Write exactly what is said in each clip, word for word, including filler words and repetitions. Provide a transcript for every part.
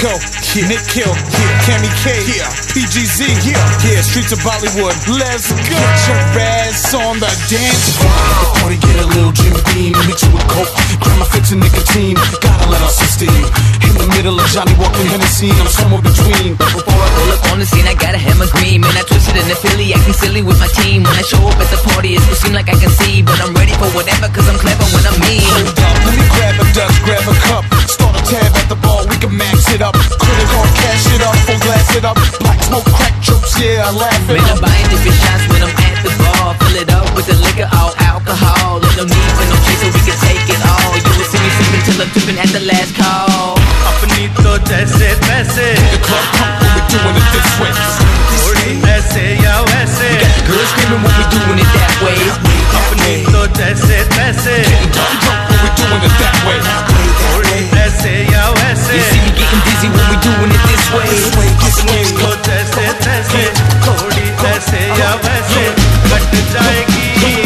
Co, yeah. Nick Kill, yeah. Cammy K, yeah. P G Z, yeah. Yeah, streets of Bollywood. Let's go. Get your ass on the dance floor. The party get a little Jim Beam, mix it with coke, grab my fix of nicotine. Gotta let off some steam. In the middle of Johnny Walker Hennessy, I'm somewhere between. Before I roll up on the scene, I gotta have my green. Man, I twisted in the Philly, acting silly with my team. When I show up at the party, it will seem like I can see, but I'm ready for whatever, cause I'm clever when I'm mean. Hold up, let me grab a Dutch, grab a cup. Start a tab at the bar, we can max it up. Credit card, cash it up, full glass it up. Black smoke, crack jokes, yeah, I laugh it Man, up. I'm buying different shots when I'm at the bar. Fill it up with the liquor, all alcohol. There's no need for no chase, so we can take it all. You will see me sipping till I'm tripping at the last call. अपनी तो जैसे तैसे The club pump when we doing it this way. थोड़ी ऐसे या वैसे Girls screaming when we doing it that way. अपनी तो जैसे तैसे Dumb drunk when we doing it that way. थोड़ी ऐसे या वैसे You see me getting dizzy when we doing it this way. अपनी तो जैसे तैसे थोड़ी ऐसे या वैसे कट जाएगी.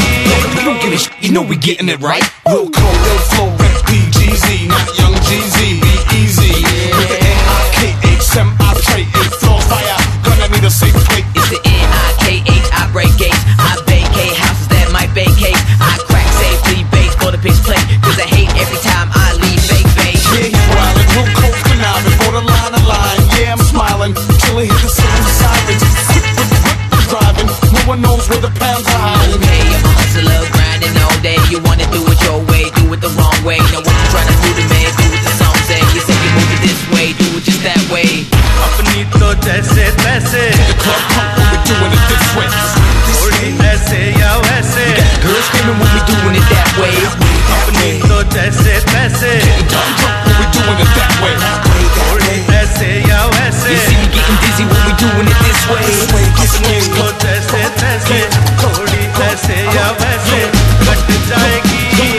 We don't give a shit, you know we getting it right. Real cold, real flow, rap P G Z, not young G Z. Be easy. With the N I K H M I trade, eight floor fire. Gonna need a safe plate. It's the N I K H, I break gates. I vacate houses that might vacate. I crack safely base for the pitch plate. Cause I hate every time I leave fake face. Yeah, he's wildin', real cold, conniving, borderline a line. Yeah, I'm smiling till I hit the city sirens. Quick with the whip, I'm driving. No one knows where the pounds are hiding. Okay, I'm a hustler, grinding all day. You wanna do it your way, do it the wrong way. Know what you tryna do to me, do what the song say. You say you move it this way, do it just that way. अपनी तो जैसे तैसे The club pump when we doing it this way. थोड़ी ऐसे या वैसे Girls screaming when we doing it that way. अपनी तो जैसे तैसे Dumb drunk when we doing it that way. थोड़ी ऐसे या वैसे You see me getting dizzy when we doing it this way. अपनी तो जैसे तैसे थोड़ी ऐसे या वैसे कट जाएगी.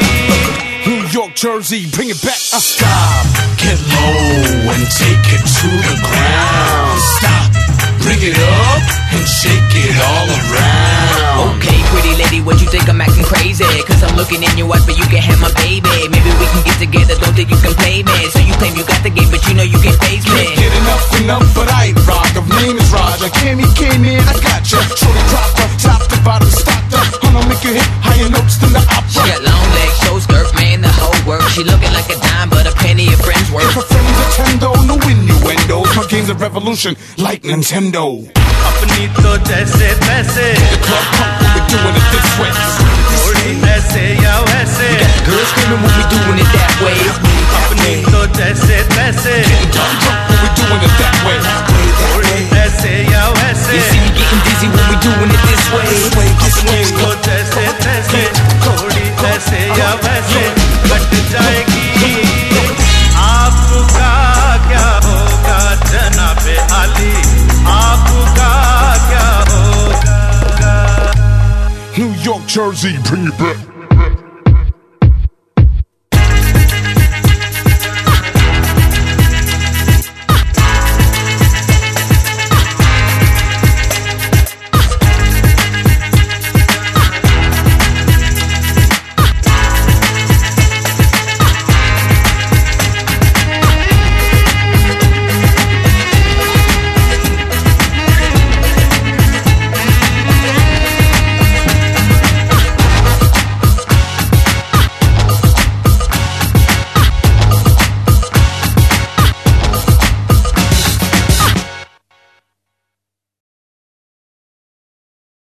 New York, Jersey, bring it back. Uh, stop, get low and take it to the ground. Stop, bring it up and shake it all around. Okay, pretty lady, what you think I'm acting crazy? Cause I'm looking in your eyes, but you can have my baby. Maybe we can get together, don't think you can play me. So you claim you got the game, but you know you can't face me. Can't get enough, enough, but I ain't rock. Her name is Roger. Cammy came in, I got ya. Shorty dropped her, top to bottom, stopped her. I'ma make you hit higher notes than the She opera. got long legs, short skirt, man, the whole work. She looking like a dime, but a penny of friends worth. If her friends attendo, no innuendos. My game's a revolution, like Nintendo. अपनी तो जैसे तैसे The club pump when we doing it this way. थोड़ी ऐसे या वैसे Girls screaming when we doing it that way. अपनी तो जैसे तैसे Dumb drunk when we doing it that way. थोड़ी ऐसे या वैसे You see me getting dizzy when we doing it this way. अपनी तो जैसे तैसे थोड़ी ऐसे या वैसे कट जाएगी. आपका क्या होगा जनाबे आली, आपका क्या होगा. New York, Jersey, bring it back.